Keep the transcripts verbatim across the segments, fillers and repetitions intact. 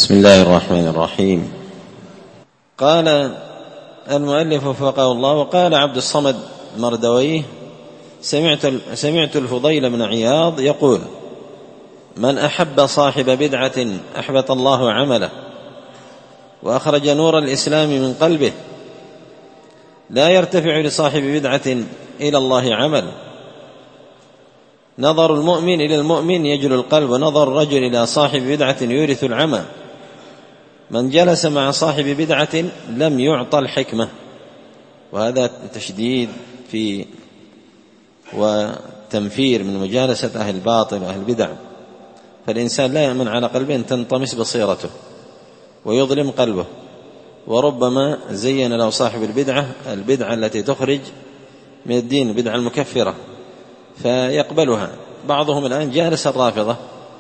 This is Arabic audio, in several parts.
بسم الله الرحمن الرحيم. قال المؤلف وفقه الله: وقال عبد الصمد مردويه: سمعت سمعت الفضيل بن عياض يقول: من أحب صاحب بدعة أحبط الله عمله وأخرج نور الإسلام من قلبه. لا يرتفع لصاحب بدعة إلى الله عمل. نظر المؤمن إلى المؤمن يجل القلب، ونظر الرجل إلى صاحب بدعة يورث العمى. من جلس مع صاحب بدعة لم يعطى الحكمة. وهذا تشديد في وتنفير من مجالسة أهل الباطل وأهل البدع. فالإنسان لا يأمن على قلبه أن تنطمس بصيرته ويظلم قلبه، وربما زين له صاحب البدعة البدعة التي تخرج من الدين، البدعة المكفرة، فيقبلها. بعضهم الآن جالس الرافضة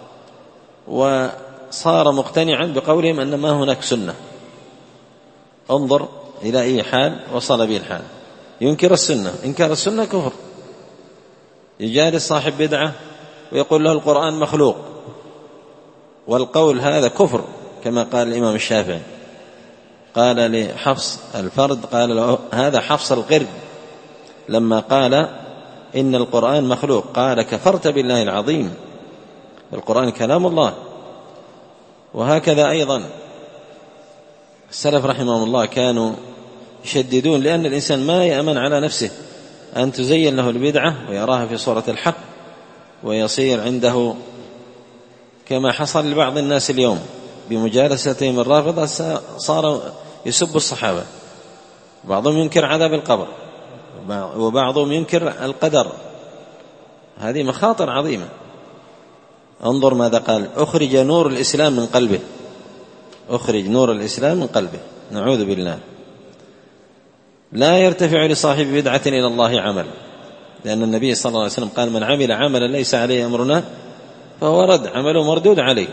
وصار مقتنعا بقولهم أن ما هناك سنة. انظر إلى أي حال وصل به الحال، ينكر السنة. إنكار السنة كفر. يجالس صاحب بدعة ويقول له القرآن مخلوق، والقول هذا كفر، كما قال الإمام الشافعي. قال لحفص الفرد، قال له هذا حفص القرد لما قال إن القرآن مخلوق، قال: كفرت بالله العظيم، القرآن كلام الله. وهكذا أيضا السلف رحمهم الله كانوا يشددون، لأن الإنسان ما يأمن على نفسه أن تزين له البدعة ويراها في صورة الحق، ويصير عنده كما حصل لبعض الناس اليوم بمجالستهم الرافضة، صار يسب الصحابة. بعضهم ينكر عذاب القبر، وبعضهم ينكر القدر. هذه مخاطر عظيمة. انظر ماذا قال: أخرج نور الإسلام من قلبه. أخرج نور الإسلام من قلبه، نعوذ بالله. لا يرتفع لصاحب بدعة إلى الله عمل، لأن النبي صلى الله عليه وسلم قال: من عمل عملا ليس عليه أمرنا فهو رد، عمله مردود عليه.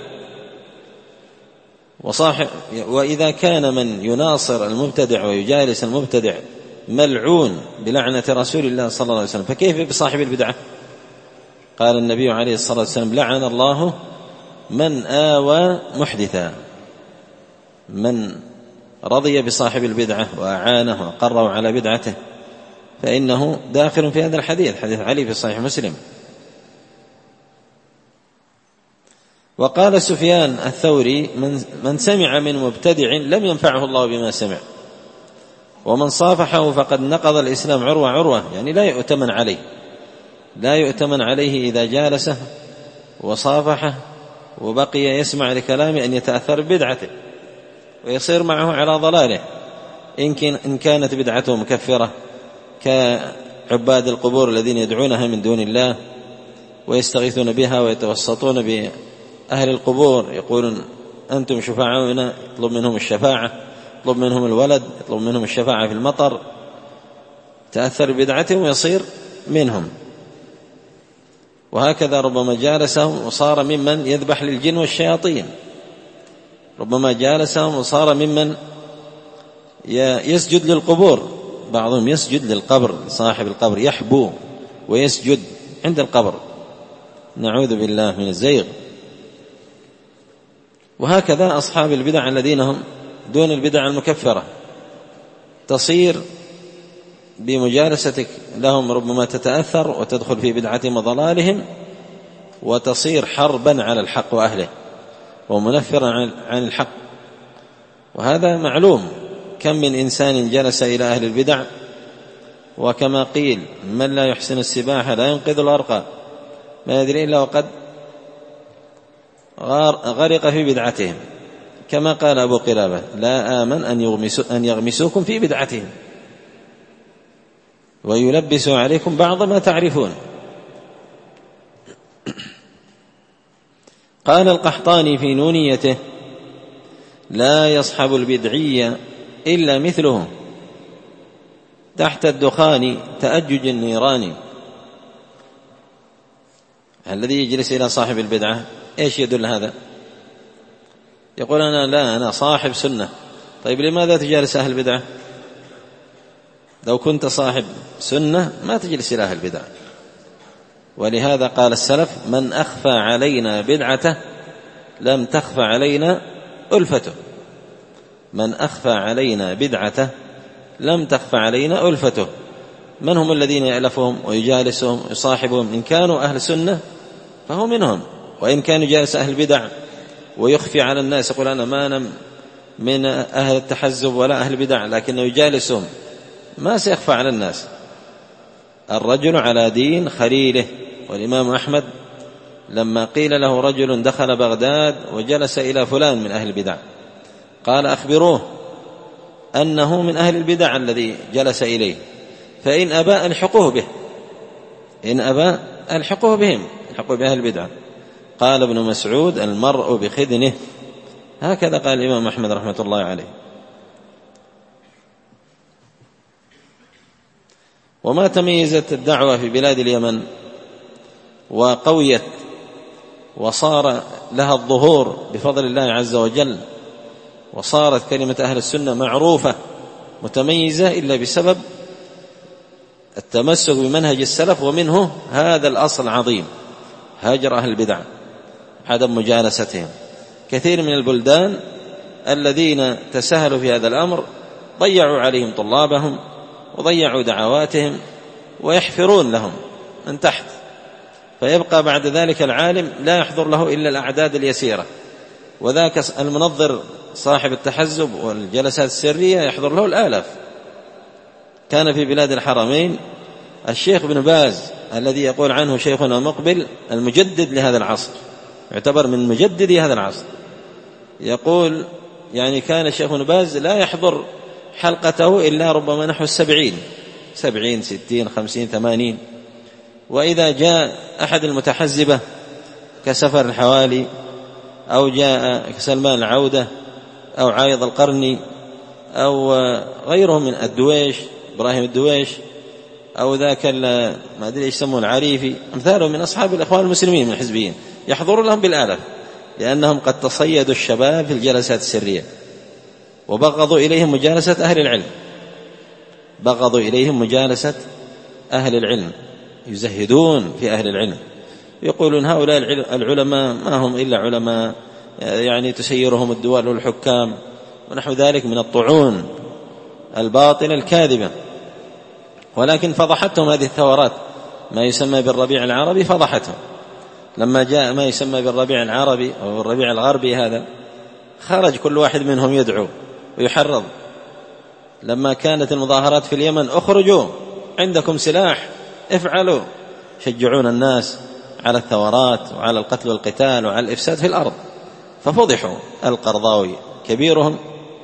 وصاحب وإذا كان من يناصر المبتدع ويجالس المبتدع ملعون بلعنة رسول الله صلى الله عليه وسلم، فكيف بصاحب البدعة؟ قال النبي عليه الصلاة والسلام: لعن الله من آوى محدثا. من رضي بصاحب البدعة وأعانه وقره على بدعته فإنه داخل في هذا الحديث، حديث علي في صحيح مسلم. وقال سفيان الثوري: من, من سمع من مبتدع لم ينفعه الله بما سمع، ومن صافحه فقد نقض الإسلام عروة عروة. يعني لا يؤتمن عليه، لا يؤتمن عليه إذا جالسه وصافحه وبقي يسمع لكلامه أن يتأثر ببدعته ويصير معه على ضلاله، إن كانت بدعته مكفرة كعباد القبور الذين يدعونها من دون الله ويستغيثون بها ويتوسطون بأهل القبور، يقولون أنتم شفاعونا، يطلب منهم الشفاعة، يطلب منهم الولد، يطلب منهم الشفاعة في المطر. تأثر بدعتهم ويصير منهم. وهكذا ربما جالسهم وصار ممن يذبح للجن والشياطين، ربما جالسهم وصار ممن يسجد للقبور. بعضهم يسجد للقبر، صاحب القبر يحبو ويسجد عند القبر، نعوذ بالله من الزيغ. وهكذا أصحاب البدع الذين هم دون البدع المكفرة، تصير بمجالستك لهم ربما تتأثر وتدخل في بدعتهم وضلالهم، وتصير حربا على الحق وأهله ومنفرا عن الحق. وهذا معلوم. كم من إنسان جلس إلى أهل البدع، وكما قيل: من لا يحسن السباحة لا ينقذ الغرق، ما يدري إلا وقد غرق في بدعتهم. كما قال أبو قلابة: لا آمن أن, يغمسو أن يغمسوكم في بدعتهم ويلبسوا عليكم بعض ما تعرفون. قال القحطاني في نونيته: لا يصحب البدعية إلا مثله تحت الدخان تأجج النيران. الذي يجلس إلى صاحب البدعة إيش يدل هذا؟ يقول: أنا لا أنا صاحب سنة. طيب لماذا تجالس أهل البدعة؟ لو كنت صاحب سنة ما تجلس إلى أهل البدعة. ولهذا قال السلف: من أخفى علينا بدعته لم تخفى علينا ألفته. من أخفى علينا بدعته لم تخفى علينا ألفته. من هم الذين يألفهم ويجالسهم ويصاحبهم؟ إن كانوا أهل سنة فهو منهم، وإن كان يجالس أهل بدع ويخفي على الناس يقول أنا ما أنا من أهل التحزب ولا أهل بدع، لكنه يجالسهم ما سيخفى على الناس. الرجل على دين خليله. والإمام أحمد لما قيل له رجل دخل بغداد وجلس إلى فلان من أهل البدع قال أخبروه أنه من أهل البدع الذي جلس إليه، فإن أبى ألحقوه به، إن أبى ألحقوه بهم، ألحقوه بأهل البدع. قال ابن مسعود المرء بخدنه. هكذا قال الإمام أحمد رحمة الله عليه. وما تميزت الدعوة في بلاد اليمن وقويت وصار لها الظهور بفضل الله عز وجل، وصارت كلمة أهل السنة معروفة متميزة إلا بسبب التمسك بمنهج السلف، ومنه هذا الأصل العظيم هاجر أهل البدع، عدم مجالستهم. كثير من البلدان الذين تساهلوا في هذا الأمر ضيعوا عليهم طلابهم وضيعوا دعواتهم ويحفرون لهم من تحت، فيبقى بعد ذلك العالم لا يحضر له إلا الأعداد اليسيرة، وذاك المنظر صاحب التحزب والجلسات السرية يحضر له الآلاف. كان في بلاد الحرمين الشيخ بن باز الذي يقول عنه شيخنا مقبل المجدد لهذا العصر، يعتبر من مجددي هذا العصر، يقول يعني كان الشيخ بن باز لا يحضر حلقته إلا ربما نحو السبعين، سبعين ستين خمسين ثمانين. وإذا جاء أحد المتحزبة كسفر الحوالي أو جاء كسلمان العودة أو عايض القرني أو غيرهم من الدويش إبراهيم الدويش أو ذاك ما أدري إيش يسمون العريفي، أمثالهم من أصحاب الإخوان المسلمين من الحزبيين، يحضر لهم بالآلاف لأنهم قد تصيدوا الشباب في الجلسات السرية وبغضوا إليهم مجالسة أهل العلم، بغضوا إليهم مجالسة أهل العلم، يزهدون في أهل العلم، يقولون هؤلاء العلماء ما هم إلا علماء يعني تسيرهم الدول والحكام ونحو ذلك من الطعون الباطلة الكاذبة. ولكن فضحتهم هذه الثورات، ما يسمى بالربيع العربي فضحتهم. لما جاء ما يسمى بالربيع العربي أو الربيع الغربي هذا خرج كل واحد منهم يدعو ويحرض. لما كانت المظاهرات في اليمن اخرجوا، عندكم سلاح افعلوا، شجعون الناس على الثورات وعلى القتل والقتال وعلى الإفساد في الأرض، ففضحوا. القرضاوي كبيرهم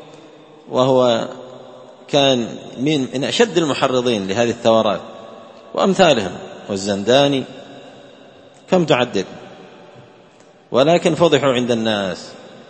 وهو كان من أشد المحرضين لهذه الثورات وأمثالهم، والزنداني كم تعدد، ولكن فضحوا عند الناس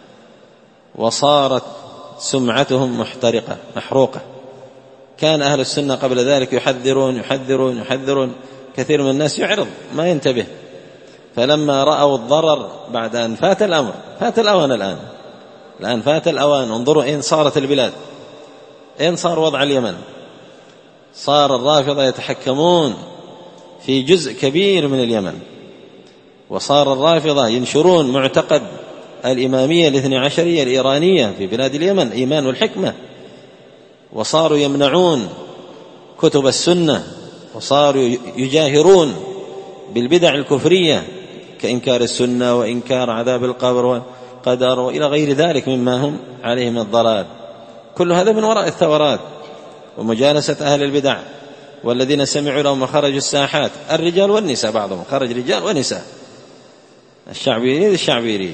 وصارت سمعتهم محترقة محروقة. كان أهل السنة قبل ذلك يحذرون يحذرون يحذرون، كثير من الناس يعرض ما ينتبه، فلما رأوا الضرر بعد أن فات الأمر، فات الأوان الآن الآن فات الأوان. انظروا إن صارت البلاد، إن صار وضع اليمن، صار الرافضة يتحكمون في جزء كبير من اليمن، وصار الرافضة ينشرون معتقد الإمامية الاثنى عشرية الإيرانية في بلاد اليمن، إيمان والحكمة، وصاروا يمنعون كتب السنة، وصاروا يجاهرون بالبدع الكفرية كإنكار السنة وإنكار عذاب القبر والقدر وإلى غير ذلك مما هم عليه من الضلال. كل هذا من وراء الثورات ومجالسة أهل البدع، والذين سمعوا لهم خرجوا الساحات، الرجال والنساء، بعضهم خرج رجال ونساء، الشعبيين الشعبيين.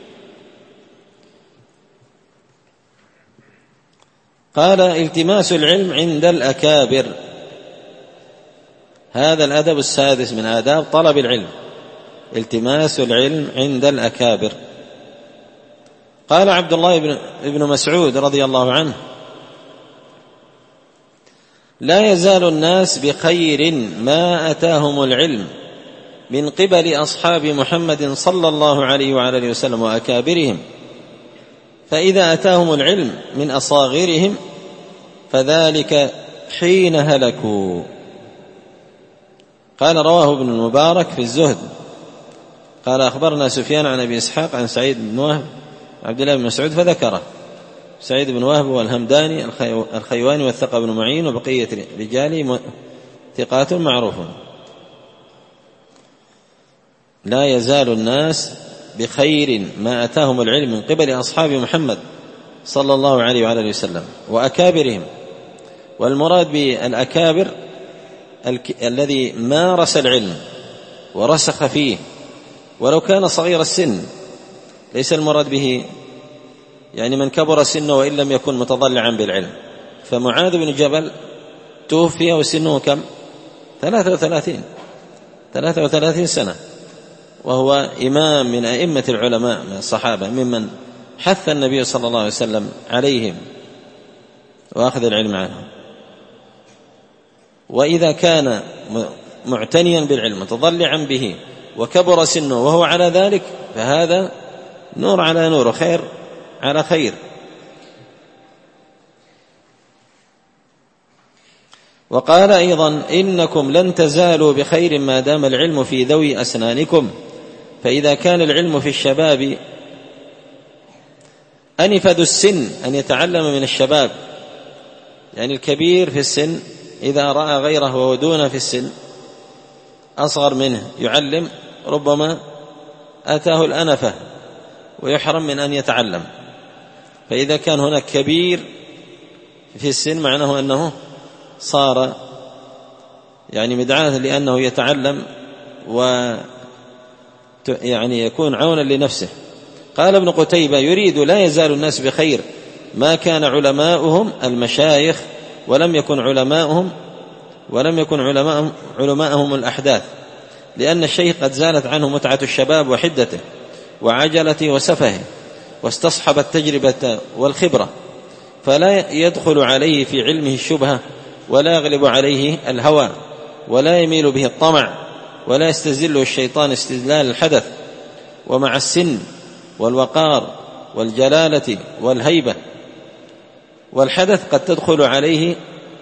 قال التماس العلم عند الأكابر، هذا الأدب السادس من آداب طلب العلم، التماس العلم عند الأكابر. قال عبد الله بن مسعود رضي الله عنه لا يزال الناس بخير ما أتاهم العلم من قبل أصحاب محمد صلى الله عليه وعلى آله وسلم وأكابرهم، فإذا أتاهم العلم من أصاغرهم فذلك حين هلكوا. قال رواه ابن المبارك في الزهد قال أخبرنا سفيان عن أبي إسحاق عن سعيد بن وهب عبد الله بن مسعود فذكره سعيد بن وهب والهمداني الخيواني والثقة بن معين وبقية رجاله ثقات معروفون. لا يزال الناس بخير ما أتاهم العلم من قبل أصحاب محمد صلى الله عليه وعلى اله وسلم وأكابرهم. والمراد بالأكابر الذي مارس العلم ورسخ فيه ولو كان صغير السن، ليس المراد به يعني من كبر سنه وإن لم يكن متضلعا بالعلم. فمعاذ بن جبل توفي وسنه كم؟ ثلاثة وثلاثين ثلاثة وثلاثين سنة، وهو إمام من أئمة العلماء من الصحابة ممن حث النبي صلى الله عليه وسلم عليهم وأخذ العلم عنهم. وإذا كان معتنيا بالعلم متضلعا به وكبر سنه وهو على ذلك فهذا نور على نور، خير على خير. وقال أيضا: إنكم لن تزالوا بخير ما دام العلم في ذوي أسنانكم، فإذا كان العلم في الشباب أنفذ السن أن يتعلم من الشباب، يعني الكبير في السن إذا رأى غيره وهو دونه في السن أصغر منه يعلم ربما أتاه الأنفة ويحرم من أن يتعلم. فإذا كان هناك كبير في السن معناه أنه صار يعني مدعاة لأنه يتعلم و يعني يكون عونا لنفسه. قال ابن قتيبة: يريد لا يزال الناس بخير ما كان علماؤهم المشايخ ولم يكن علماؤهم ولم يكن علماءهم, علماءهم الأحداث، لأن الشيخ قد زالت عنه متعة الشباب وحدته وعجلته وسفهه، واستصحب التجربة والخبرة، فلا يدخل عليه في علمه الشبهة ولا يغلب عليه الهوى ولا يميل به الطمع ولا يستزله الشيطان استزلال الحدث. ومع السن والوقار والجلالة والهيبة والحدث قد تدخل عليه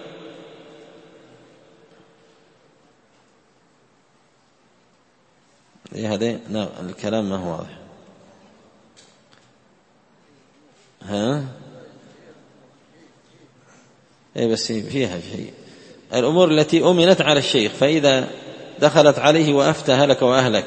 هذا نعم الكلام ما هو واضح. ها اي بس فيها شيء الأمور التي أمنت على الشيخ، فإذا دخلت عليه وأفتى هلك وأهلك.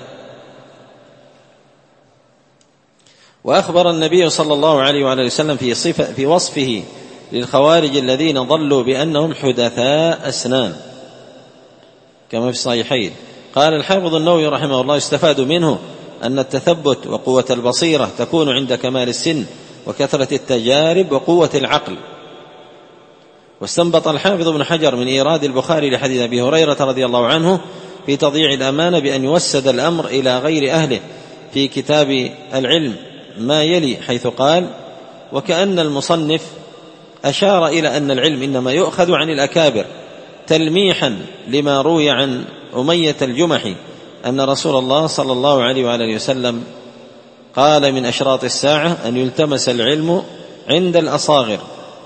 وأخبر النبي صلى الله عليه وعلى وسلم في صفة في وصفه للخوارج الذين ضلوا بأنهم حدثاء أسنان كما في الصحيحين. قال الحافظ النووي رحمه الله: يستفاد منه أن التثبت وقوة البصيرة تكون عند كمال السن وكثرة التجارب وقوة العقل. واستنبط الحافظ ابن حجر من إيراد البخاري لحديث أبي هريرة رضي الله عنه في تضييع الأمانة بأن يوسد الأمر إلى غير أهله في كتاب العلم ما يلي، حيث قال: وكأن المصنف أشار إلى أن العلم إنما يؤخذ عن الأكابر، تلميحا لما روي عن أمية الجمحي أن رسول الله صلى الله عليه وآله وسلم قال: من أشراط الساعة أن يلتمس العلم عند الأصاغر.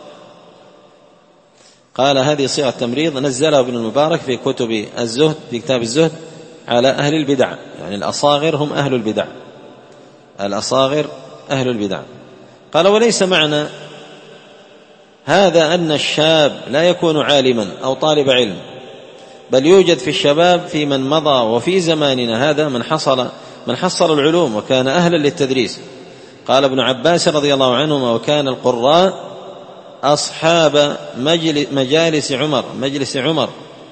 قال: هذه صيغة تمريض نزلها ابن المبارك في كتب الزهد في كتاب الزهد على أهل البدع، يعني الأصاغر هم أهل البدع، الأصاغر أهل البدع. قال: وليس معنى هذا أن الشاب لا يكون عالما أو طالب علم، بل يوجد في الشباب في من مضى وفي زماننا هذا من حصل من حصل العلوم وكان أهلا للتدريس. قال ابن عباس رضي الله عنهما: وكان القراء أصحاب مجالس عمر مجلس عمر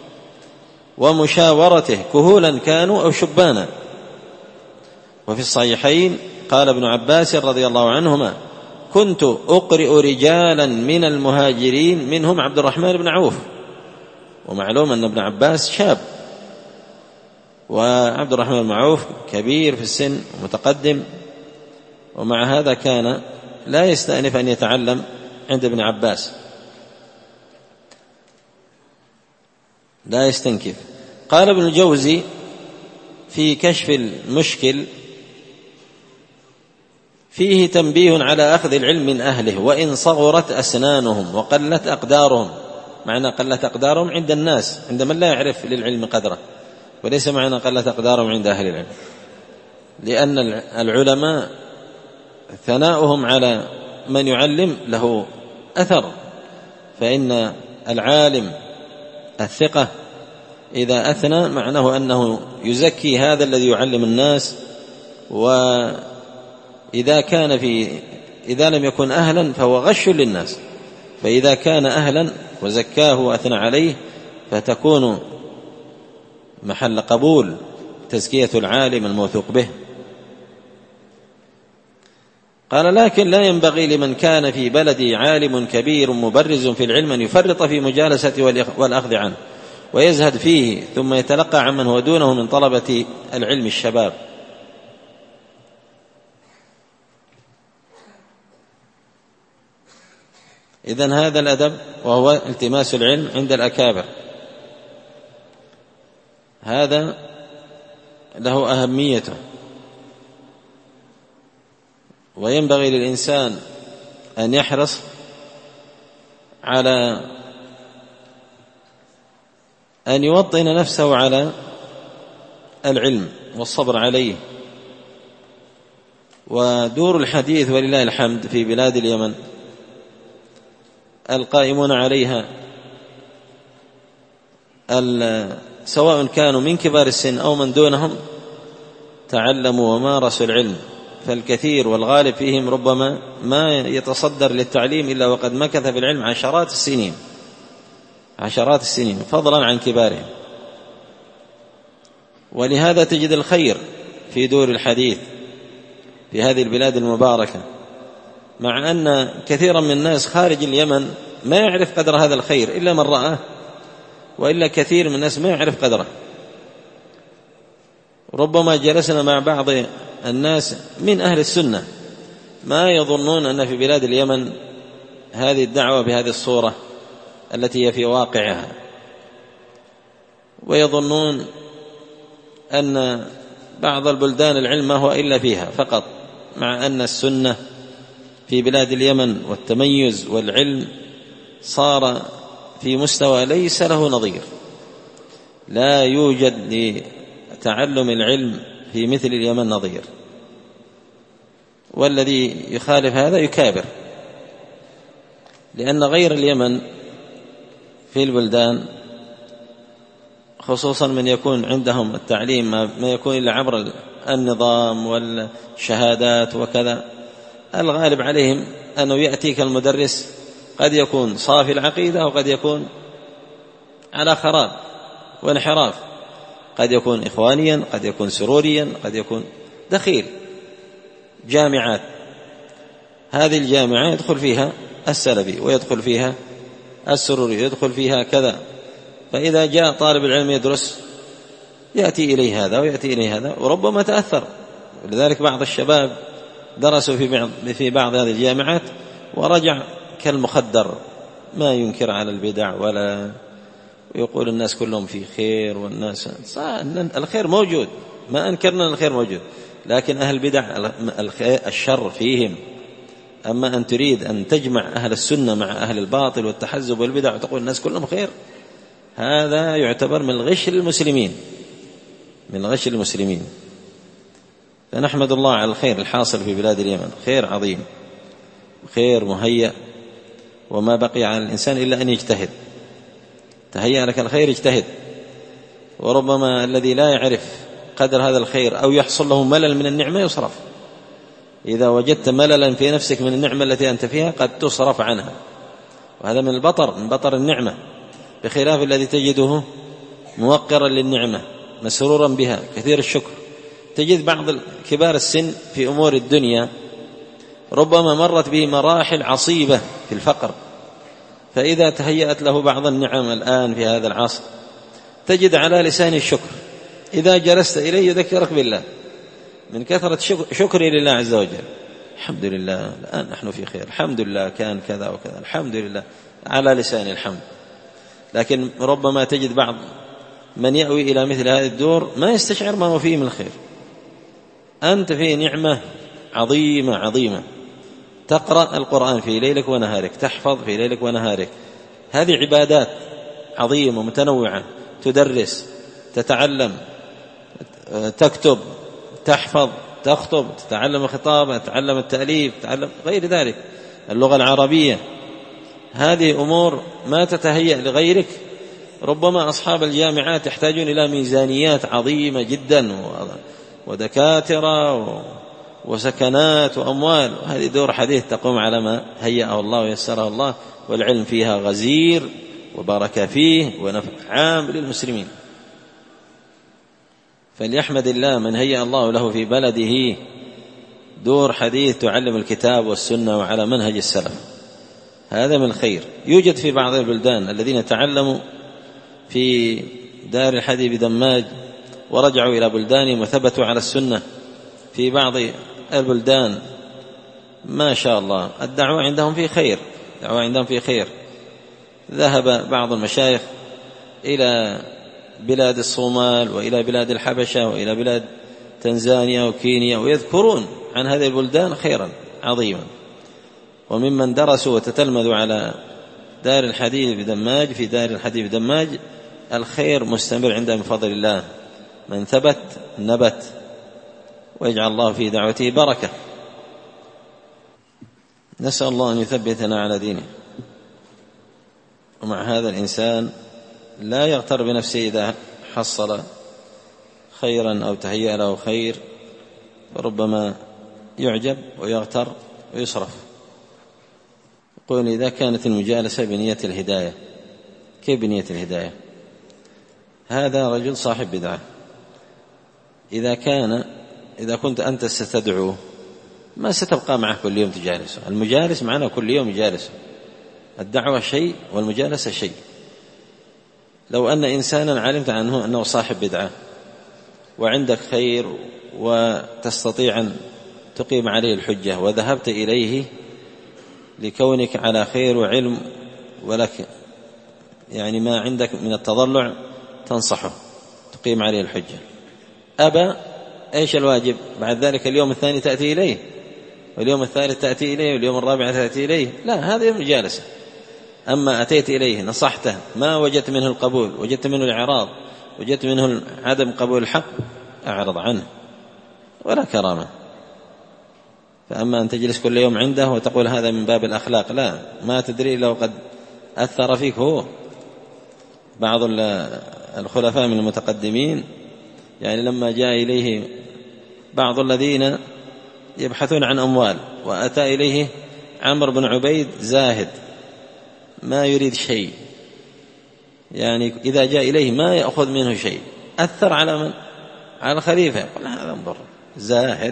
ومشاورته كهولا كانوا أو شبانا. وفي الصحيحين قال ابن عباس رضي الله عنهما: كنت أقرئ رجالا من المهاجرين منهم عبد الرحمن بن عوف. ومعلوم أن ابن عباس شاب، وعبد الرحمن بن عوف كبير في السن ومتقدم، ومع هذا كان لا يستأنف أن يتعلم عند ابن عباس، لا يستنكف. قال ابن الجوزي في كشف المشكل: فيه تنبيه على أخذ العلم من أهله وإن صغرت أسنانهم وقلت أقدارهم. معنى قلت أقدارهم عند الناس، عند من لا يعرف للعلم قدره، وليس معنى قلت أقدارهم عند أهل العلم، لأن العلماء ثناؤهم على من يعلم له أثر، فإن العالم الثقة إذا أثنى معناه أنه يزكي هذا الذي يعلم الناس، وإذا كان في إذا لم يكن أهلا فهو غش للناس، فإذا كان أهلا وزكاه وأثنى عليه فتكون محل قبول تزكية العالم الموثوق به. قال: لكن لا ينبغي لمن كان في بلده عالم كبير مبرز في العلم أن يفرط في مجالسته والأخذ عنه ويزهد فيه ثم يتلقى عمن هو دونه من طلبة العلم الشباب. إذن هذا الأدب وهو التماس العلم عند الأكابر، هذا له أهميته، وينبغي للإنسان أن يحرص على أن يوطن نفسه على العلم والصبر عليه. ودور الحديث ولله الحمد في بلاد اليمن القائمون عليها سواء كانوا من كبار السن أو من دونهم تعلموا ومارسوا العلم، فالكثير والغالب فيهم ربما ما يتصدر للتعليم إلا وقد مكث في العلم عشرات السنين عشرات السنين فضلا عن كبارهم. ولهذا تجد الخير في دور الحديث في هذه البلاد المباركة، مع أن كثيرا من الناس خارج اليمن ما يعرف قدر هذا الخير إلا من رآه، وإلا كثير من الناس ما يعرف قدره. ربما جلسنا مع بعض الناس من أهل السنة ما يظنون أن في بلاد اليمن هذه الدعوة بهذه الصورة التي هي في واقعها، ويظنون أن بعض البلدان العلم ما هو إلا فيها فقط، مع أن السنة في بلاد اليمن والتميز والعلم صار في مستوى ليس له نظير. لا يوجد لتعلم العلم في مثل اليمن نظير، والذي يخالف هذا يكابر، لأن غير اليمن في البلدان خصوصا من يكون عندهم التعليم ما يكون إلا عبر النظام والشهادات وكذا، الغالب عليهم أنه يأتيك المدرس قد يكون صافي العقيدة وقد يكون على خراب وانحراف، قد يكون إخوانيا قد يكون سروريا قد يكون دخيل جامعات. هذه الجامعة يدخل فيها السلفي ويدخل فيها السروري يدخل فيها كذا، فإذا جاء طالب العلم يدرس يأتي إليه هذا ويأتي إليه هذا وربما تأثر. ولذلك بعض الشباب درسوا في بعض, في بعض هذه الجامعات ورجع كالمخدر، ما ينكر على البدع ولا يقول الناس كلهم في خير، والناس الخير موجود، ما أنكرنا الخير موجود، لكن أهل البدع الشر فيهم. أما أن تريد أن تجمع أهل السنة مع أهل الباطل والتحزب والبدع وتقول الناس كلهم خير، هذا يعتبر من الغش للمسلمين من الغش للمسلمين. فنحمد الله على الخير الحاصل في بلاد اليمن، خير عظيم، خير مهيأ، وما بقي على الإنسان إلا أن يجتهد. تهيأ لك الخير اجتهد. وربما الذي لا يعرف قدر هذا الخير أو يحصل له ملل من النعمة يصرف. إذا وجدت مللا في نفسك من النعمة التي أنت فيها قد تصرف عنها، وهذا من البطر من بطر النعمة، بخلاف الذي تجده موقرا للنعمة مسرورا بها كثير الشكر. تجد بعض كبار السن في أمور الدنيا ربما مرت به مراحل عصيبة في الفقر، فإذا تهيأت له بعض النعم الآن في هذا العصر تجد على لسان الشكر، إذا جلست إليه يذكرك بالله من كثرة شكري لله عز وجل. الحمد لله الآن نحن في خير، الحمد لله كان كذا وكذا، الحمد لله، على لسان الحمد. لكن ربما تجد بعض من يأوي إلى مثل هذه الدور ما يستشعر ما هو فيه من الخير. أنت في نعمة عظيمة عظيمة، تقرأ القرآن في ليلك ونهارك، تحفظ في ليلك ونهارك، هذه عبادات عظيمة متنوعة، تدرس، تتعلم، تكتب، تحفظ، تخطب، تتعلم الخطابة، تتعلم التأليف، تتعلم غير ذلك، اللغة العربية. هذه أمور ما تتهيأ لغيرك. ربما أصحاب الجامعات يحتاجون إلى ميزانيات عظيمة جدا ودكاترة وسكنات وأموال، وهذه دور حديث تقوم على ما هيأه الله ويسره الله، والعلم فيها غزير وبارك فيه ونفع عام للمسلمين. فليحمد الله من هيأ الله له في بلده دور حديث تعلم الكتاب والسنة وعلى منهج السلف، هذا من الخير. يوجد في بعض البلدان الذين تعلموا في دار الحديث بدماج ورجعوا إلى بلدانهم وثبتوا على السنة. في بعض البلدان ما شاء الله الدعوة عندهم في خير، الدعوة عندهم في خير. ذهب بعض المشايخ إلى بلاد الصومال وإلى بلاد الحبشة وإلى بلاد تنزانيا وكينيا، ويذكرون عن هذه البلدان خيرا عظيما. وممن درسوا وتتلمذوا على دار الحديث بدماج، في دار الحديث بدماج الخير مستمر عندهم بفضل الله، من ثبت نبت، ويجعل الله في دعوته بركة. نسأل الله أن يثبتنا على دينه. ومع هذا الإنسان لا يغتر بنفسه إذا حصل خيرا أو تهيأ له خير، فربما يعجب ويغتر ويصرف. يقول إذا كانت المجالسة بنية الهداية، كيف بنية الهداية؟ هذا رجل صاحب بدعة. إذا كان إذا كنت أنت ستدعوه ما ستبقى معه كل يوم تجالسه، المجالس معنا كل يوم يجالسه، الدعوة شيء والمجالسة شيء. لو أن إنسانا علمت عنه أنه صاحب بدعة وعندك خير وتستطيع أن تقيم عليه الحجة وذهبت إليه لكونك على خير وعلم ولك يعني ما عندك من التضلع تنصحه تقيم عليه الحجة، أبى، إيش الواجب؟ بعد ذلك اليوم الثاني تأتي إليه، واليوم الثالث تأتي إليه، واليوم الرابع تأتي إليه. لا، هذا يوم الجالسة. أما أتيت إليه نصحته ما وجدت منه القبول، وجدت منه الإعراض، وجدت منه عدم قبول الحق، أعرض عنه ولا كرامة. فأما أن تجلس كل يوم عنده وتقول هذا من باب الأخلاق، لا، ما تدري لو قد أثر فيك هو. بعض الخلفاء من المتقدمين يعني لما جاء إليه بعض الذين يبحثون عن أموال، وأتى إليه عمرو بن عبيد زاهد ما يريد شيء، يعني إذا جاء إليه ما يأخذ منه شيء، أثر على من؟ على الخليفة. يقول هذا انظر زاهد،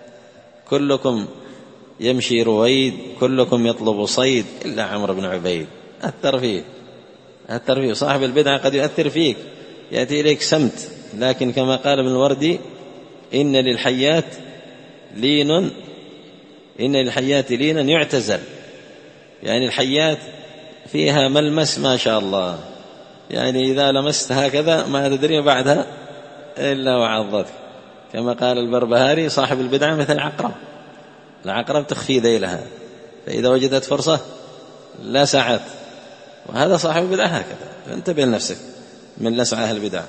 كلكم يمشي رويد، كلكم يطلب صيد إلا عمرو بن عبيد. أثر فيه أثر فيه صاحب البدعة قد يؤثر فيك، يأتي إليك سمت، لكن كما قال ابن الوردي إن للحيات لين إن للحيات لينا يعتزل، يعني الحيات فيها ملمس ما شاء الله، يعني إذا لمست هكذا ما تدري بعدها إلا وعضتك. كما قال البربهاري صاحب البدعة مثل العقرب، العقرب تخفي ذيلها، فإذا وجدت فرصة لا سعت. وهذا صاحب البدعة هكذا، فانتبه لنفسك من لسع أهل البدع.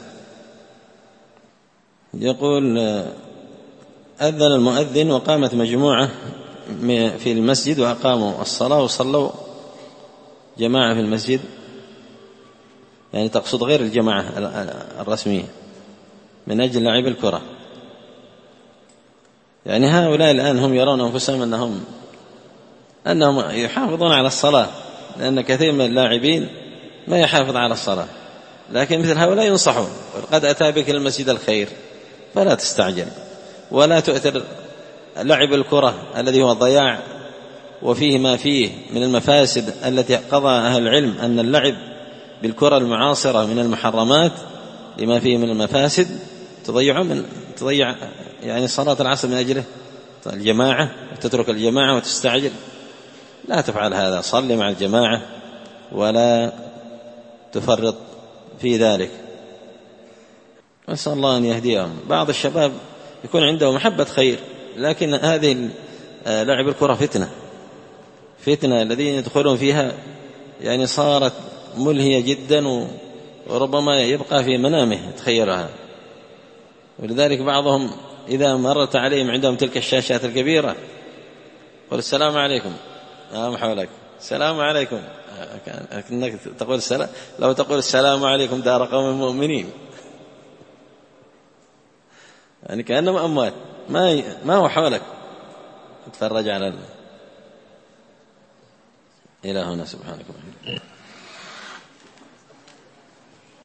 يقول أذن المؤذن وقامت مجموعة في المسجد وأقاموا الصلاة وصلوا جماعة في المسجد، يعني تقصد غير الجماعة الرسمية من أجل لعب الكرة. يعني هؤلاء الآن هم يرون أنفسهم أنهم أنهم يحافظون على الصلاة، لأن كثير من اللاعبين ما يحافظ على الصلاة، لكن مثل هؤلاء ينصحون. وقد أتى بك المسجد الخير فلا تستعجل ولا تؤثر لعب الكرة الذي هو ضياع وفيه ما فيه من المفاسد التي قضى أهل العلم أن اللعب بالكرة المعاصرة من المحرمات لما فيه من المفاسد، تضيع من تضيع يعني صلاة العصر من أجله الجماعة وتترك الجماعة وتستعجل. لا تفعل هذا، صل مع الجماعة ولا تفرط في ذلك. نسأل الله أن يهديهم. بعض الشباب يكون عنده محبة خير، لكن هذه لعب الكرة فتنة فتنة الذين يدخلون فيها يعني صارت ملهية جدا، وربما يبقى في منامه يتخيلها. ولذلك بعضهم إذا مرت عليهم عندهم تلك الشاشات الكبيرة قل السلام عليكم، نعم حولك السلام عليكم، كأنك تقول السلام، لو تقول السلام عليكم دار قوم مؤمنين، يعني كأنهم أموات، ما ما هو حولك، تفرج على الله. إلى هنا سبحانك.